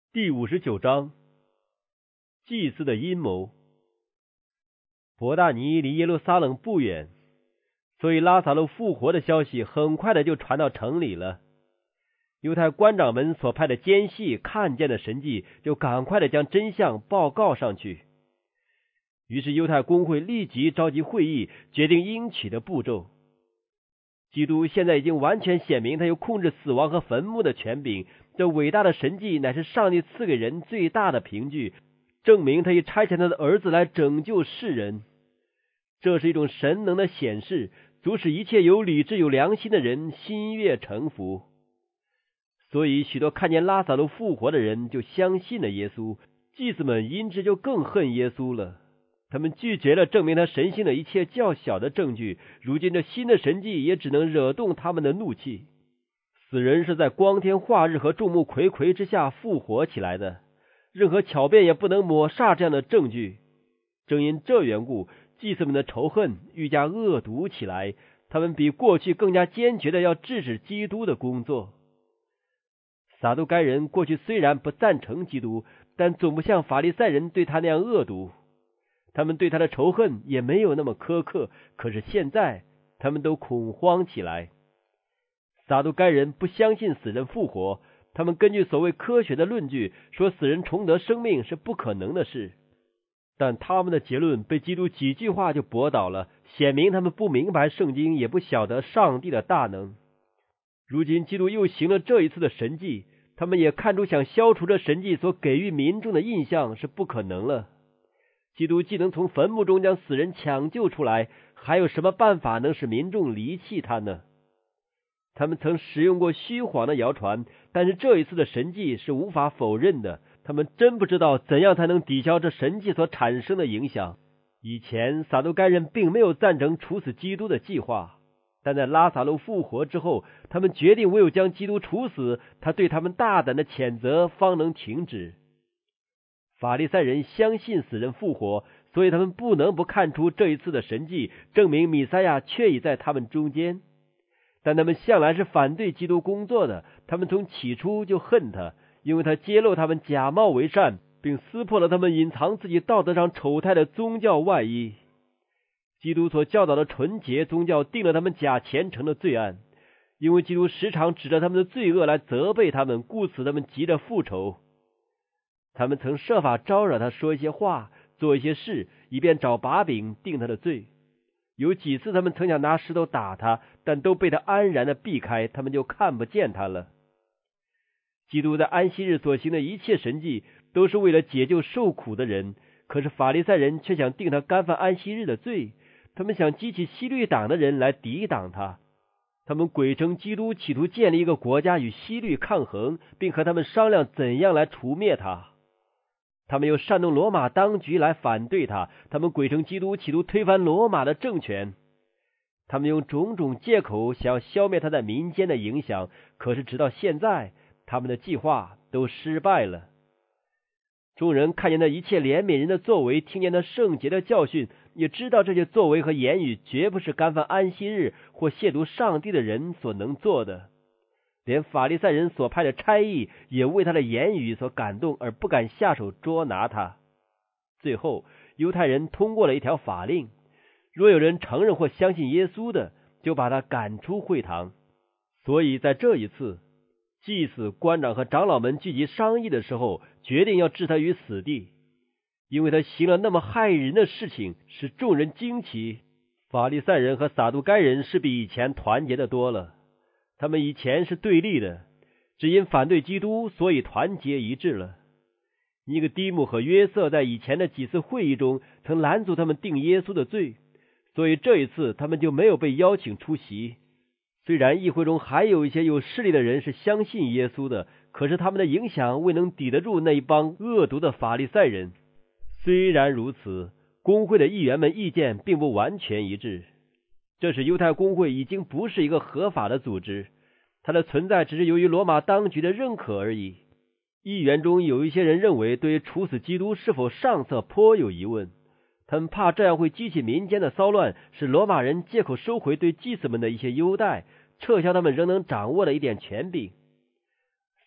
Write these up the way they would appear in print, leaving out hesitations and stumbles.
第59章，祭司的阴谋。伯大尼离耶路撒冷不远，所以拉撒路复活的消息很快的就传到城里了。犹太官长们所派的奸细看见了神迹，就赶快的将真相报告上去。于是犹太公会立即召集会议，决定应取的步骤。基督现在已经完全显明他有控制死亡和坟墓的权柄，这伟大的神迹乃是上帝赐给人最大的凭据，证明他已差遣他的儿子来拯救世人。这是一种神能的显示，足使一切有理智有良心的人心悦诚服。所以许多看见拉撒路复活的人就相信了耶稣，祭司们因之就更恨耶稣了。他们拒绝了证明他神性的一切较小的证据，如今这新的神迹也只能惹动他们的怒气。死人是在光天化日和众目睽睽之下复活起来的，任何巧辩也不能抹煞这样的证据。正因这缘故，祭司们的仇恨愈加恶毒起来，他们比过去更加坚决的要制止基督的工作。撒都该人过去虽然不赞成基督，但总不像法利赛人对他那样恶毒。他们对他的仇恨也没有那么苛刻，可是现在他们都恐慌起来。撒都该人不相信死人复活，他们根据所谓科学的论据说死人重得生命是不可能的事，但他们的结论被基督几句话就驳倒了，显明他们不明白圣经，也不晓得上帝的大能。如今基督又行了这一次的神迹，他们也看出想消除这神迹所给予民众的印象是不可能了。基督既能从坟墓中将死人抢救出来，还有什么办法能使民众离弃他呢？他们曾使用过虚谎的谣传，但是这一次的神迹是无法否认的。他们真不知道怎样才能抵消这神迹所产生的影响。以前撒都该人并没有赞成处死基督的计划，但在拉撒路复活之后，他们决定唯有将基督处死，他对他们大胆的谴责方能停止。法利赛人相信死人复活，所以他们不能不看出这一次的神迹证明弥赛亚确已在他们中间。但他们向来是反对基督工作的，他们从起初就恨他，因为他揭露他们假冒为善，并撕破了他们隐藏自己道德上丑态的宗教外衣。基督所教导的纯洁宗教定了他们假虔诚的罪案，因为基督时常指着他们的罪恶来责备他们，故此他们急着复仇。他们曾设法招惹他说一些话，做一些事，以便找把柄定他的罪。有几次他们曾想拿石头打他，但都被他安然的避开，他们就看不见他了。基督在安息日所行的一切神迹都是为了解救受苦的人，可是法利赛人却想定他干犯安息日的罪，他们想激起希律党的人来抵挡他。他们诡称基督企图建立一个国家与希律抗衡，并和他们商量怎样来除灭他。他们又煽动罗马当局来反对他，他们诡称基督企图推翻罗马的政权。他们用种种借口想要消灭他在民间的影响，可是直到现在，他们的计划都失败了。众人看见那一切怜悯人的作为，听见那圣洁的教训，也知道这些作为和言语绝不是干犯安息日或亵渎上帝的人所能做的。连法利赛人所派的差役也为他的言语所感动，而不敢下手捉拿他。最后犹太人通过了一条法令，若有人承认或相信耶稣的，就把他赶出会堂。所以在这一次，祭司、官长和长老们聚集商议的时候，决定要置他于死地，因为他行了那么害人的事情，使众人惊奇。法利赛人和撒都该人是比以前团结的多了，他们以前是对立的，只因反对基督，所以团结一致了。尼哥底母和约瑟在以前的几次会议中曾拦阻他们定耶稣的罪，所以这一次他们就没有被邀请出席。虽然议会中还有一些有势力的人是相信耶稣的，可是他们的影响未能抵得住那一帮恶毒的法利赛人。虽然如此，公会的议员们意见并不完全一致。这使犹太公会已经不是一个合法的组织，它的存在只是由于罗马当局的认可而已。议员中有一些人认为对处死基督是否上策颇有疑问，他们怕这样会激起民间的骚乱，使罗马人借口收回对祭司们的一些优待，撤销他们仍能掌握的一点权柄。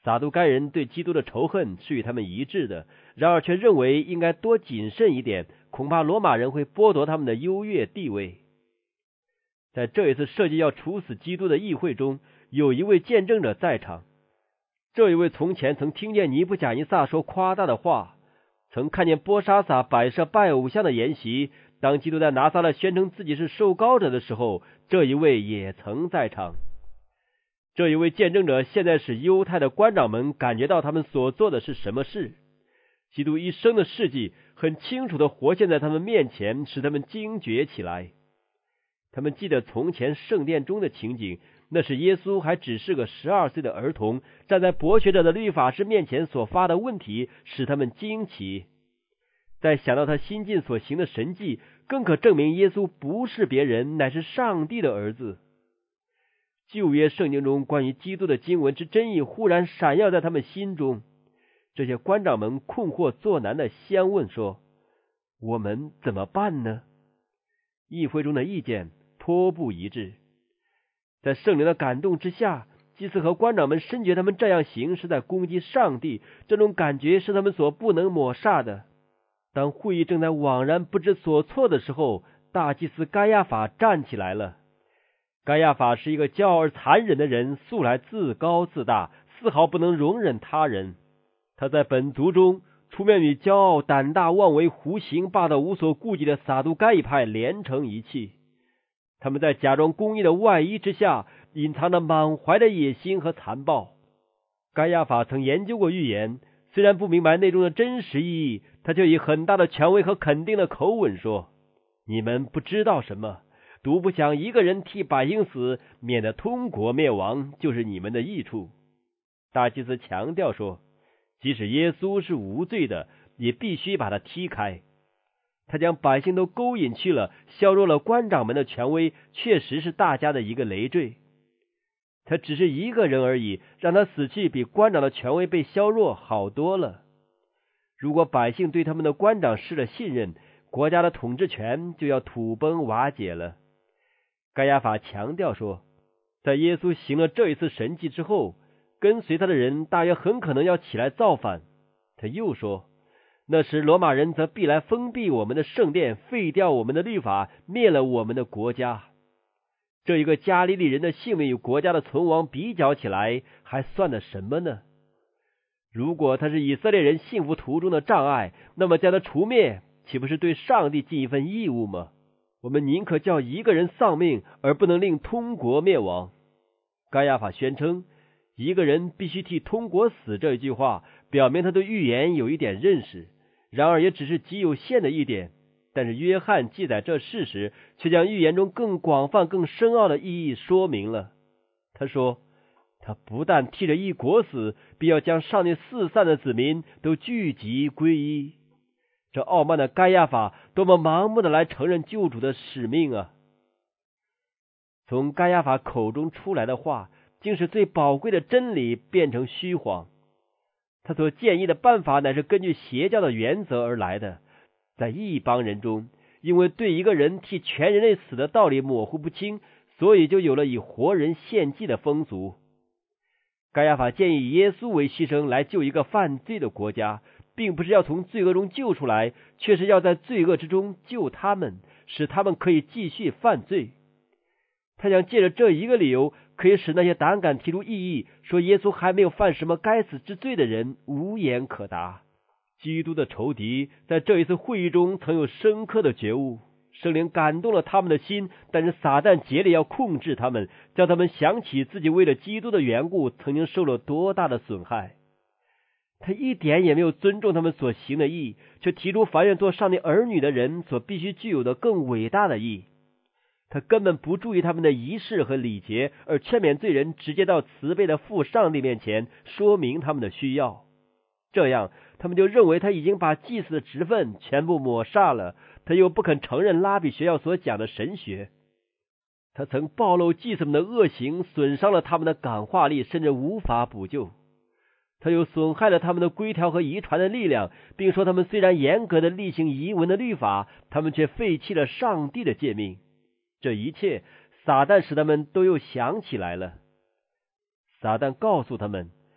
撒都该人对基督的仇恨是与他们一致的，然而却认为应该多谨慎一点，恐怕罗马人会剥夺他们的优越地位。在这一次设计要处死基督的议会中，有一位见证者在场。这一位从前曾听见尼布甲尼撒说夸大的话，曾看见波沙撒摆设拜偶像的筵席，当基督在拿撒勒宣称自己是受膏者的时候，这一位也曾在场。这一位见证者现在使犹太的官长们感觉到他们所做的是什么事。基督一生的事迹很清楚地活现在他们面前，使他们惊觉起来。他们记得从前圣殿中的情景，那是耶稣还只是个12岁的儿童，站在博学者的律法师面前所发的问题，使他们惊奇。再想到他新近所行的神迹，更可证明耶稣不是别人，乃是上帝的儿子。旧约圣经中关于基督的经文之真意忽然闪耀在他们心中。这些官长们困惑作难的相问说：我们怎么办呢？议会中的意见颇不一致。在圣灵的感动之下，祭司和官长们深觉他们这样行是在攻击上帝，这种感觉是他们所不能抹煞的。当会议正在惘然不知所措的时候，大祭司该亚法站起来了。该亚法是一个骄傲而残忍的人，素来自高自大，丝毫不能容忍他人。他在本族中出面与骄傲、胆大妄为、胡行霸道、无所顾忌的撒都该一派连成一气。他们在假装公义的外衣之下，隐藏着满怀的野心和残暴。该亚法曾研究过预言，虽然不明白内中的真实意义，他却以很大的权威和肯定的口吻说：你们不知道什么，独不想一个人替百姓死，免得通国灭亡，就是你们的益处。大祭司强调说，即使耶稣是无罪的，也必须把他踢开。他将百姓都勾引去了，削弱了官长们的权威，确实是大家的一个累赘。他只是一个人而已，让他死去比官长的权威被削弱好多了。如果百姓对他们的官长失了信任，国家的统治权就要土崩瓦解了。该亚法强调说，在耶稣行了这一次神迹之后，跟随他的人大约很可能要起来造反。他又说，那时罗马人则必来封闭我们的圣殿，废掉我们的律法，灭了我们的国家。这一个加利利人的性命与国家的存亡比较起来，还算得什么呢？如果他是以色列人幸福途中的障碍，那么将他除灭，岂不是对上帝尽一份义务吗？我们宁可叫一个人丧命，而不能令通国灭亡。该亚法宣称，一个人必须替通国死这一句话，表明他对预言有一点认识，然而也只是极有限的一点。但是约翰记载这事时，却将预言中更广泛、更深奥的意义说明了。他说，他不但替着一国死，必要将上帝四散的子民都聚集归一。这傲慢的该亚法多么盲目的来承认救主的使命啊！从该亚法口中出来的话，竟使最宝贵的真理变成虚谎。他所建议的办法乃是根据邪教的原则而来的。在一帮人中，因为对一个人替全人类死的道理模糊不清，所以就有了以活人献祭的风俗。该亚法建议耶稣为牺牲来救一个犯罪的国家，并不是要从罪恶中救出来，却是要在罪恶之中救他们，使他们可以继续犯罪。他想借着这一个理由，可以使那些胆敢提出异议，说耶稣还没有犯什么该死之罪的人无言可答。基督的仇敌在这一次会议中曾有深刻的觉悟，圣灵感动了他们的心，但是撒旦竭力要控制他们，叫他们想起自己为了基督的缘故曾经受了多大的损害。他一点也没有尊重他们所行的义，却提出凡愿做上帝儿女的人所必须具有的更伟大的义。他根本不注意他们的仪式和礼节，而劝勉罪人直接到慈悲的父上帝面前说明他们的需要。这样他们就认为他已经把祭司的职分全部抹煞了，他又不肯承认拉比学校所讲的神学。他曾暴露祭司们的恶行，损伤了他们的感化力，甚至无法补救。他又损害了他们的规条和遗传的力量，并说他们虽然严格的例行遗文的律法，他们却废弃了上帝的诫命。这一切撒旦使他们都又想起来了。撒旦告诉他们，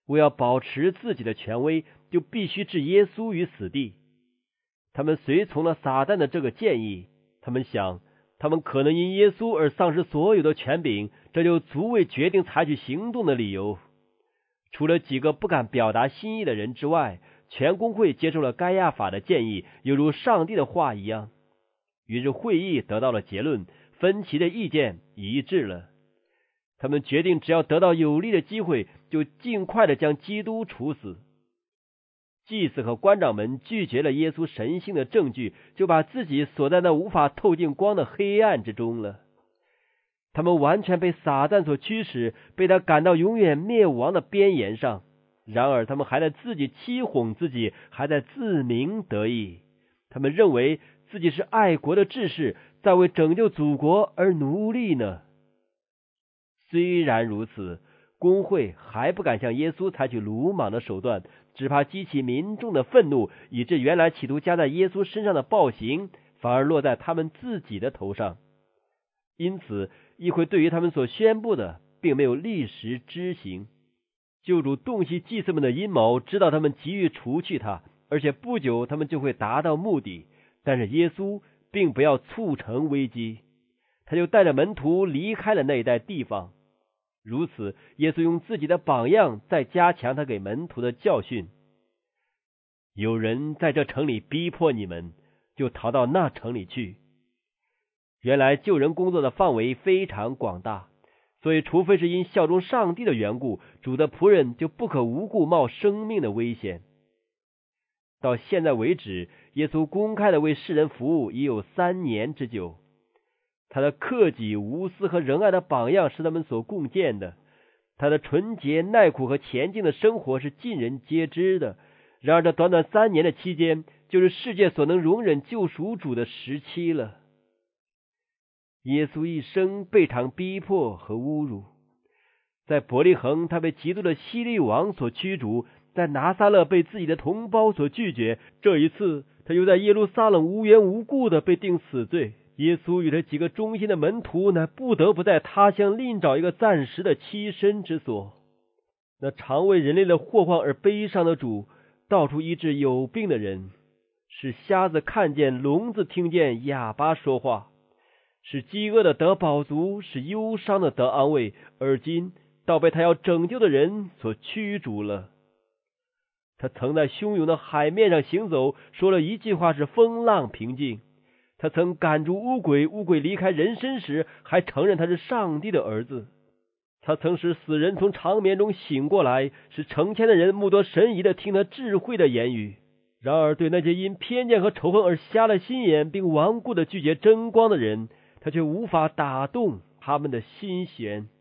为要保持自己的权威，就必须置耶稣于死地。他们随从了撒旦的这个建议，他们想，他们可能因耶稣而丧失所有的权柄，这就足为决定采取行动的理由。除了几个不敢表达心意的人之外，全公会接受了该亚法的建议，犹如上帝的话一样。于是会议得到了结论，分歧的意见一致了。他们决定只要得到有利的机会，就尽快的将基督处死。祭司和官长们拒绝了耶稣神性的证据，就把自己锁在那无法透进光的黑暗之中了。他们完全被撒旦所驱使，被他赶到永远灭亡的边沿上。然而他们还在自己欺哄自己，还在自鸣得意。他们认为自己是爱国的志士，在为拯救祖国而努力呢。虽然如此，公会还不敢向耶稣采取鲁莽的手段，只怕激起民众的愤怒，以致原来企图加在耶稣身上的暴行，反而落在他们自己的头上。因此，议会对于他们所宣布的，并没有立时执行。救主洞悉祭司们的阴谋，知道他们急于除去他，而且不久他们就会达到目的。但是耶稣并不要促成危机，他就带着门徒离开了那一带地方。如此，耶稣用自己的榜样再加强他给门徒的教训。有人在这城里逼迫你们，就逃到那城里去。原来救人工作的范围非常广大，所以除非是因效忠上帝的缘故，主的仆人就不可无故冒生命的危险。到现在为止，耶稣公开的为世人服务已有3年之久。他的克己无私和仁爱的榜样是他们所共建的，他的纯洁耐苦和前进的生活是尽人皆知的。然而这短短3年的期间，就是世界所能容忍救赎主的时期了。耶稣一生备尝逼迫和侮辱，在伯利恒他被嫉妒的希律王所驱逐，在拿撒勒被自己的同胞所拒绝，这一次他又在耶路撒冷无缘无故的被定死罪。耶稣与他几个忠心的门徒乃不得不在他乡另找一个暂时的栖身之所。那常为人类的祸患而悲伤的主，到处医治有病的人，使瞎子看见，聋子听见，哑巴说话，使饥饿的得饱足，使忧伤的得安慰，而今倒被他要拯救的人所驱逐了。他曾在汹涌的海面上行走，说了一句话使风浪平静。他曾赶逐污鬼，污鬼离开人身时，还承认他是上帝的儿子。他曾使死人从长眠中醒过来，使成千的人目多神疑的听他智慧的言语。然而对那些因偏见和仇恨而瞎了心眼，并顽固的拒绝真光的人，他却无法打动他们的心弦。